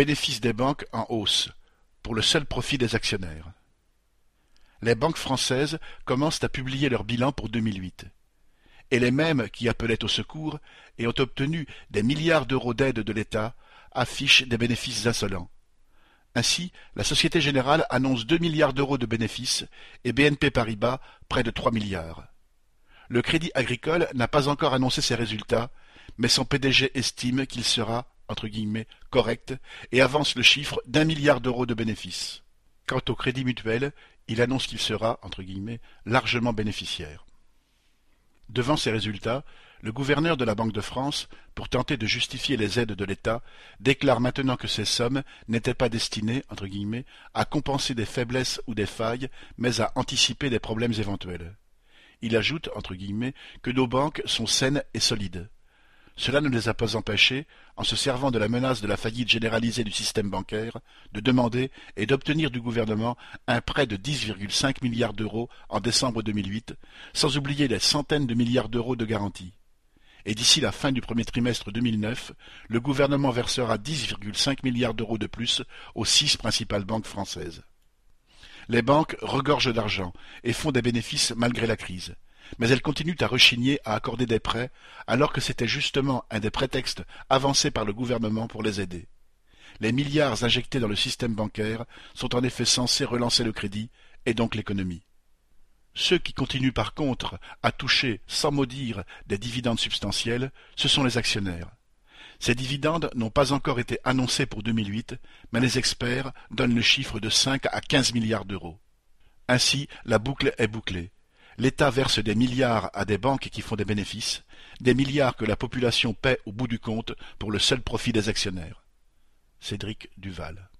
Bénéfices des banques en hausse, pour le seul profit des actionnaires. Les banques françaises commencent à publier leur bilan pour 2008. Et les mêmes qui appelaient au secours et ont obtenu des milliards d'euros d'aide de l'État affichent des bénéfices insolents. Ainsi, la Société Générale annonce 2 milliards d'euros de bénéfices et BNP Paribas près de 3 milliards. Le Crédit Agricole n'a pas encore annoncé ses résultats, mais son PDG estime qu'il sera, entre guillemets, correct et avance le chiffre d'1 milliard d'euros de bénéfices. Quant au Crédit Mutuel, il annonce qu'il sera, entre guillemets, largement bénéficiaire. Devant ces résultats, le gouverneur de la Banque de France, pour tenter de justifier les aides de l'État, déclare maintenant que ces sommes n'étaient pas destinées, entre guillemets, à compenser des faiblesses ou des failles, mais à anticiper des problèmes éventuels. Il ajoute, entre guillemets, que nos banques sont saines et solides. Cela ne les a pas empêchés, en se servant de la menace de la faillite généralisée du système bancaire, de demander et d'obtenir du gouvernement un prêt de 10,5 milliards d'euros en décembre 2008, sans oublier les centaines de milliards d'euros de garantie. Et d'ici la fin du premier trimestre 2009, le gouvernement versera 10,5 milliards d'euros de plus aux 6 principales banques françaises. Les banques regorgent d'argent et font des bénéfices malgré la crise. Mais elles continuent à rechigner à accorder des prêts, alors que c'était justement un des prétextes avancés par le gouvernement pour les aider. Les milliards injectés dans le système bancaire sont en effet censés relancer le crédit, et donc l'économie. Ceux qui continuent par contre à toucher, sans mot dire, des dividendes substantiels, ce sont les actionnaires. Ces dividendes n'ont pas encore été annoncés pour 2008, mais les experts donnent le chiffre de 5 à 15 milliards d'euros. Ainsi, la boucle est bouclée. L'État verse des milliards à des banques qui font des bénéfices, des milliards que la population paie au bout du compte pour le seul profit des actionnaires. Cédric Duval.